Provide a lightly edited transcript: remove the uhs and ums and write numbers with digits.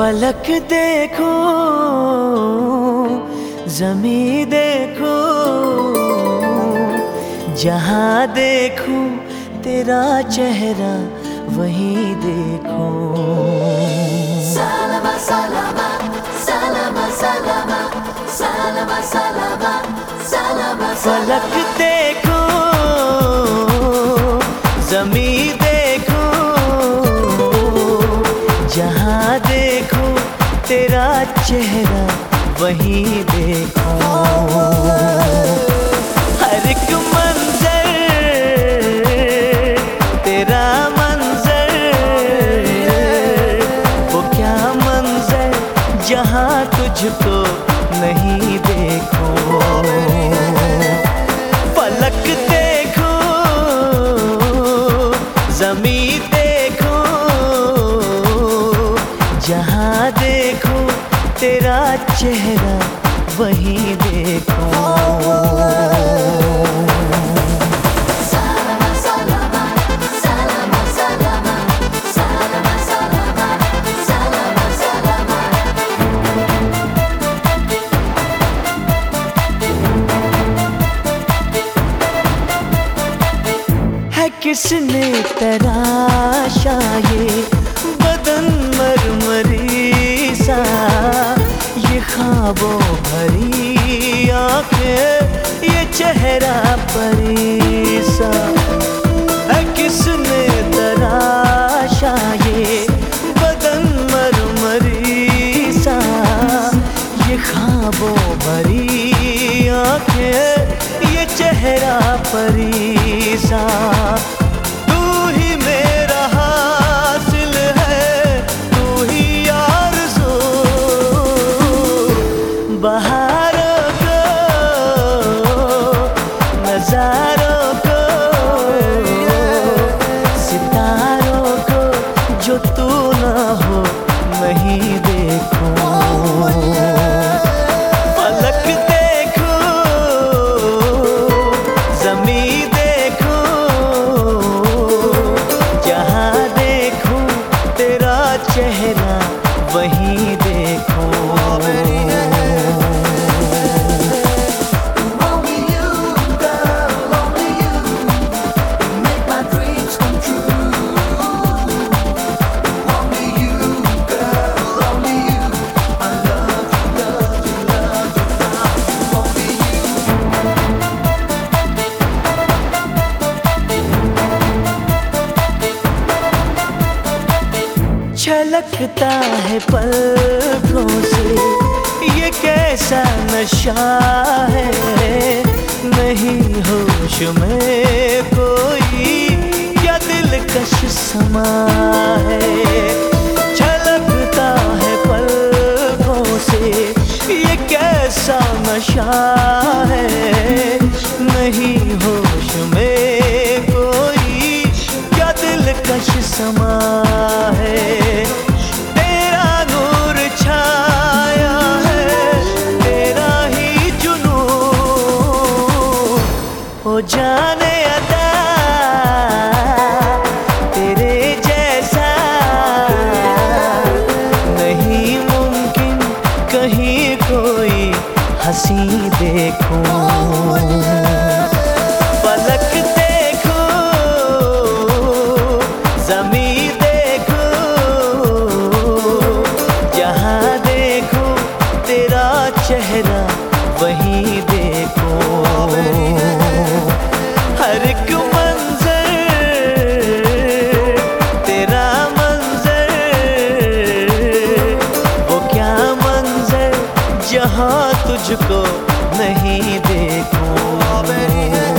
फलक देखो, ज़मीं देखो, जहाँ देखूं तेरा चेहरा वहीं देखो। सलामा सलामा सलामा सलामा सलामा सलामा सलामा। फलक देखो, ज़मीं देखो, जहाँ देखो तेरा चेहरा वहीं देखो। हर एक मंजर तेरा मंजर, वो क्या मंजर जहाँ तुझको नहीं देखो। फलक देखो, ज़मीं देखो, जहाँ देखो तेरा चेहरा वहीं देखो। सलामा सलामा सलामा सलामा सलामा सलामा सलामा सलामा। है किसने तराशा ये बदन मरमरी सा, ये ख्वाबों भरी आंखें, ये चेहरा परी सा। है किसने तराशा ये बदन मरमरी सा, ये ख्वाबों भरी आंखें, ये चेहरा परी सा। तू ही मेरा हासिल है, तू ही आरज़ू, बहारों को, नज़ारों को, सितारों को, जो तू ना हो नहीं देखो। फलक देखो, ज़मीं देखो, जहाँ देखो तेरा चेहरा वहीं देखो। Only you, girl, only you make my dreams come true. Only you, girl, only you. I love you, love you, love you, love you. Only you. छलकता है पलकों से ये कैसा नशा है, नहीं होश में कोई क्या दिलकश समा है। छलकता है पलकों से ये कैसा नशा है, नहीं होश में कोई क्या दिलकश समा है। तेरा नूर छाया है, तेरा ही जुनून, हो जाने अता तेरे जैसा नहीं मुमकिन कहीं कोई हंसी देखो। फलक देखो, ज़मीं देखो, जहाँ देखो तेरा चेहरा वहीं देखो। हर एक मंजर तेरा मंजर, वो क्या मंजर जहाँ तुझको नहीं देखो।